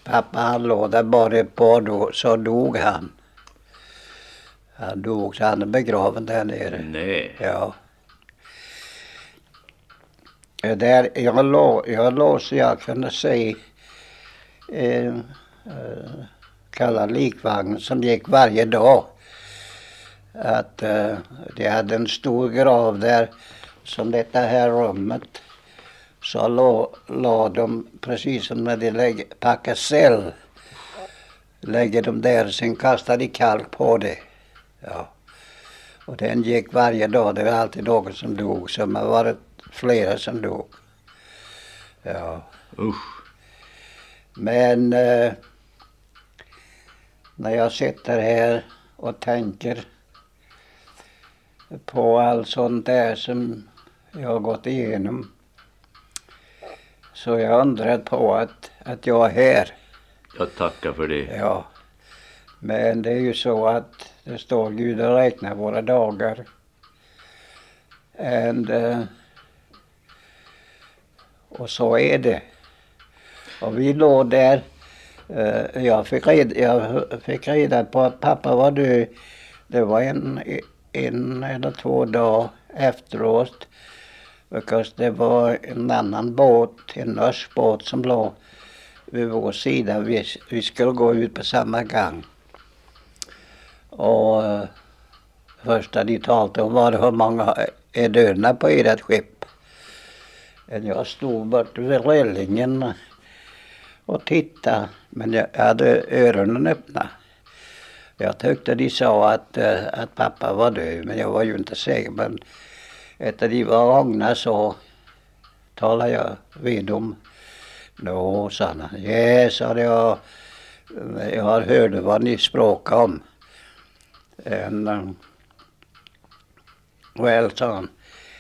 pappa han låg där bara ett par då, så dog han. Han dog, så han är begraven där nere. Nej. Ja. Där jag låg så jag kunde se kalla likvagn som gick varje dag. Att de hade en stor grav där som detta här rummet. Så la de precis som när de packar cell. Lägger de där, sen kastar de kalk på det. Ja. Och den gick varje dag, det var alltid någon som dog, så det har varit flera som dog. Ja. Usch. Men när jag sitter här och tänker på allt sånt där som jag har gått igenom, så jag undrar på att jag är här. Jag tackar för det. Ja. Men det är ju så att det står Gud och räknar våra dagar. Och så är det. Och vi låg där. Jag fick reda på att pappa var död. Det var en eller 2 dagar efteråt. Because det var en annan båt, en norsk båt som låg vid vår sida. Vi skulle gå ut på samma gång. Och första de talade om var det hur många är döda på ert skepp. Jag stod bort vid rälingen och tittade, men jag hade öronen öppna. Jag tyckte de sa att pappa var död, men jag var ju inte säker. Men efter de var vagna så talade jag vid dem. Nå, sa han. Ja, sa jag har hört vad ni språkar om. Well, sa han.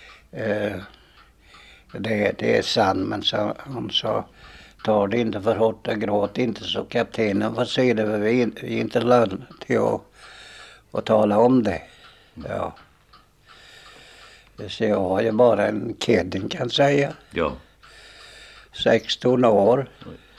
Det är sant, men han sa, tar det inte för hårt och gråt inte, så kaptenen får se det, för vi är inte lön till att tala om det. Ja. Så jag har ju bara en kid, kan säga. Ja. 16 år.